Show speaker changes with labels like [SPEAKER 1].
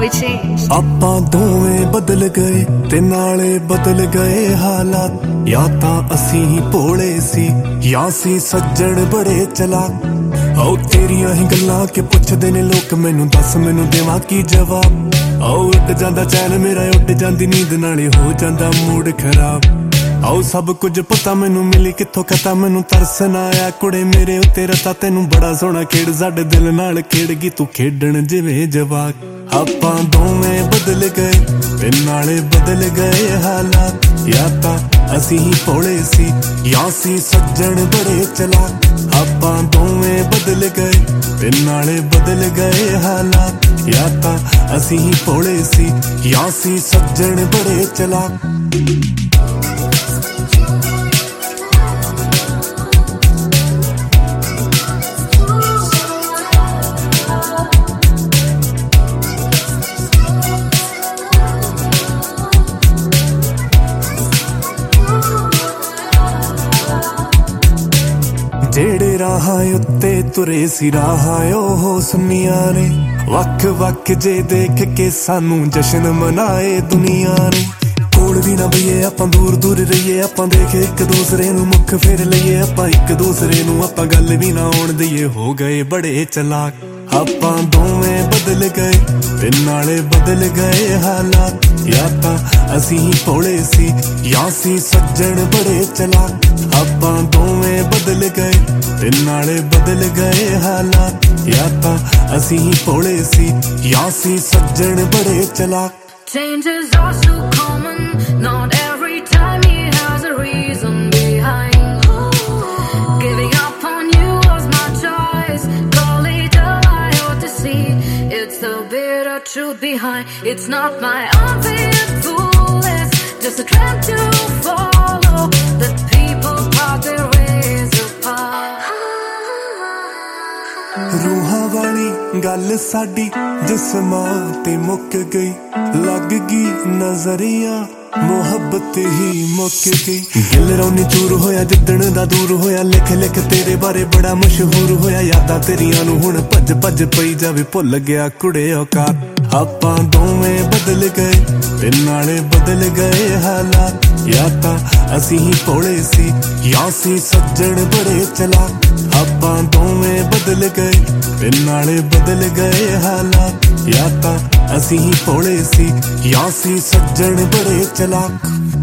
[SPEAKER 1] we changed.
[SPEAKER 2] ਆਪਾਂ ਦੋਵੇਂ ਬਦਲ ਗਏ ਤੇ ਨਾਲੇ ਬਦਲ ਗਏ ਹਾਲਾਤ। ਜਾਂ ਤਾਂ ਅਸੀਂ ਹੀ ਭੋਲੇ ਸੀ ਜਾਂ ਸੀ ਸੱਜਣ ਬੜੇ ਚਲਾਕ। ਆਓ ਤੇਰੀਆਂ ਹੀ ਗੱਲਾਂ ਕਿ ਪੁੱਛਦੇ ਨੇ ਲੋਕ ਮੈਨੂੰ, ਦੱਸ ਮੈਨੂੰ ਦੇਵਾਂ ਕੀ ਜਵਾਬ। ਆਓ ਉੱਡ ਜਾਂਦਾ ਚੈਨ ਮੇਰਾ, ਉੱਡ ਜਾਂਦੀ ਨੀਂਦ, ਨਾਲੇ ਹੋ ਜਾਂਦਾ ਮੂਡ ਖਰਾਬ। ਆਓ ਸਭ ਕੁਝ ਪਤਾ ਮੈਨੂੰ, ਮਿਲੀ ਕਿੱਥੋਂ ਕਤਾ ਮੈਨੂੰ ਤਰਸ ਨਾ ਆਇਆ ਕੁੜੇ ਮੇਰੇ ਉੱਤੇ ਰਤਾ। ਤੈਨੂੰ ਬੜਾ ਸੋਹਣਾ ਖੇਡ ਸਾਡੇ ਦਿਲ ਨਾਲ ਖੇਡ ਗਈ ਤੂੰ, ਖੇਡਣ ਜਿਵੇਂ ਜਵਾਕ। ਆਪਾਂ ਦੋਵੇਂ ਬਦਲ ਗਏ ਤੇ ਨਾਲੇ ਬਦਲ ਗਏ ਹਾਲਾਤ। ਜਾਂ ਤਾਂ ਅਸੀਂ ਹੀ ਭੋਲੇ ਸੀ ਜਾਂ ਸੀ ਸੱਜਣ ਬੜੇ ਚਲਾਕ। ਆਪਾਂ ਦੋਵੇਂ ਬਦਲ ਗਏ ਤੇ ਨਾਲੇ ਬਦਲ ਗਏ ਹਾਲਾਤ। ਜਾਂ ਤਾਂ ਅਸੀਂ ਹੀ ਭੋਲੇ ਸੀ ਜਾਂ ਸੀ ਸੱਜਣ ਬੜੇ ਚਲਾਕ। ਜਿਹੜੇ ਰਾਹਾਂ ਉੱਤੇ ਤੁਰੇ ਸੀ ਰਾਹਾਂ ਉਹ ਸੁਨੀਆਂ ਨੇ, ਵੱਖ ਵੱਖ ਜੇ ਦੇਖ ਕੇ ਸਾਨੂੰ ਜਸ਼ਨ ਮਨਾਏ ਦੁਨੀਆ ਨੇ। ਕੋਲ ਵੀ ਨਾ ਬਈਏ ਆਪਾਂ, ਦੂਰ ਦੂਰ ਰਹੀਏ ਆਪਾਂ, ਦੇਖ ਇੱਕ ਦੂਸਰੇ ਨੂੰ ਮੁੱਖ ਫੇਰ ਲਈਏ ਆਪਾਂ ਇੱਕ ਦੂਸਰੇ ਨੂੰ, ਆਪਾਂ ਗੱਲ ਵੀ ਨਾ ਆਉਣ ਦਈਏ, ਹੋ ਗਏ ਬੜੇ ਚਲਾਕ। ਆਪਾਂ ਦੋਵੇਂ ਬਦਲ ਗਏ ਤੇ ਨਾਲੇ ਬਦਲ ਗਏ ਹਾਲਾਤ। ਜਾਂ ਤਾਂ ਅਸੀਂ ਹੀ ਭੋਲੇ ਸੀ ਜਾਂ ਸੀ ਸੱਜਣ ਬੜੇ ਚਲਾਕ। ਆਪਾਂ ਦੋਵੇਂ ਬਦਲ ਗਏ ਤੇ ਨਾਲੇ ਬਦਲ ਗਏ ਹਾਲਾਤ। ਜਾਂ ਤਾਂ ਅਸੀਂ ਹੀ ਭੋਲੇ ਸੀ ਜਾਂ ਸੀ ਸੱਜਣ ਬੜੇ ਚਲਾਕ।
[SPEAKER 3] Change is all so common, not every time he has a reason behind. Giving up on you was my choice, call it a lie or deceit. It's the bitter truth behind, it's not my unfit fool, it's just a trend to follow, that people part their ways apart.
[SPEAKER 2] ਰੂਹਾਂ ਵਾਲੀ ਗੱਲ ਸਾਡੀ ਜਿਸਮਾਂ ਤੇ ਮੁੱਕ ਗਈ, ਲੱਗ ਗਈ ਨਜ਼ਰੀਆ ਮੁਹੱਬਤ ਹੀ ਮੁੱਕ ਗਈ। ਦਿਲ ਰੌਨੀ ਚੂਰ ਹੋਇਆ ਜਿੱਦਣ ਦਾ ਦੂਰ ਹੋਇਆ, ਲਿਖ ਲਿਖ ਤੇਰੇ ਬਾਰੇ ਬੜਾ ਮਸ਼ਹੂਰ ਹੋਇਆ। ਯਾਦਾਂ ਤੇਰੀਆਂ ਨੂੰ ਹੁਣ ਭੱਜ ਭੱਜ ਪਈ ਜਾਵੇ, ਭੁੱਲ ਗਿਆ ਕੁੜੇ ਔਕਾਤ। ਆਪਾਂ ਦੋਵੇਂ ਬਦਲ ਗਏ ਤੇ ਨਾਲੇ ਬਦਲ ਗਏ ਹਾਲਾਤ। ਜਾਂ ਤਾਂ ਅਸੀਂ ਹੀ ਭੋਲੇ ਸੀ ਜਾਂ ਸੀ ਸੱਜਣ ਬੜੇ ਚਲਾਕ। ਆਪਾਂ ਦੋਵੇਂ ਬਦਲ ਗਏ ਤੇ ਨਾਲੇ ਬਦਲ ਗਏ ਹਾਲਾਤ। ਜਾਂ ਤਾਂ ਅਸੀਂ ਹੀ ਭੋਲੇ ਸੀ ਜਾਂ ਸੀ ਸੱਜਣ ਬੜੇ ਚਲਾਕ।